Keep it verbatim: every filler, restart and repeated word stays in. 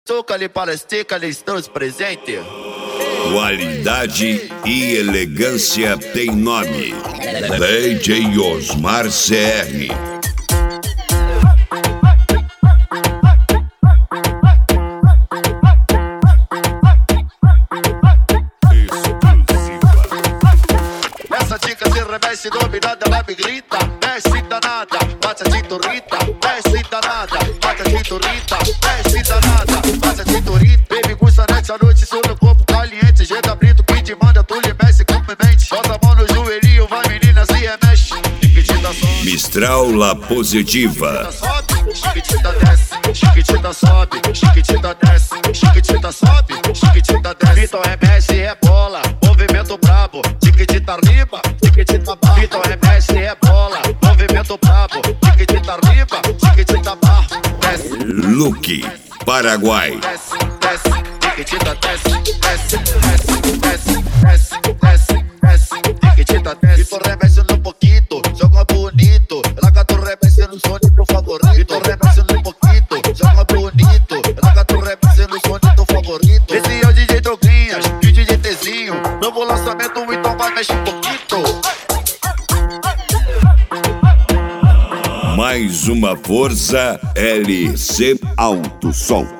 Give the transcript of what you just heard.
Toca-lhe para estica-lhe, estamos presentes. Qualidade e elegância tem nome. D J Osmar C R. Essa dica se reveste dominada, ela me grita. Desce danada, bate a cinturita. Desce danada, bate a cinturita. Desce danada, bate a cinturita. Baby, custa nessa noite, sou no corpo caliente. Jeito abrindo, quem te manda, tu lhe mexe com mente. Bota a mão no joelhinho, vai menina, se remexe. Chiquitita sobe, Mistral La Positiva. sobe, chiquitita desce. Chiquitita sobe, chiquitita desce. Chiquitita sobe, chiquitita desce. Então remexe e rebola, movimento brabo. Chiquitita riba, chiquitita barra. Então remexe e rebola, movimento brabo. Chiquitita riba, chiquitita barra. Desce, Luque, Paraguai. desce, desce, chiquitita desce, desce, desce, desce, desce, desce, desce, chiquitita desce. Então remexe no pouquito, joga bonito. Larga tu remexe no som do teu favorito. Então remexe no pouquito, joga bonito. Larga tu remexe no som do teu favorito. Esse é o D J Droguinhas e o D J Tzinho. Novo lançamento, então vai mexe um pouquinho. Mais uma força L C Alto Som.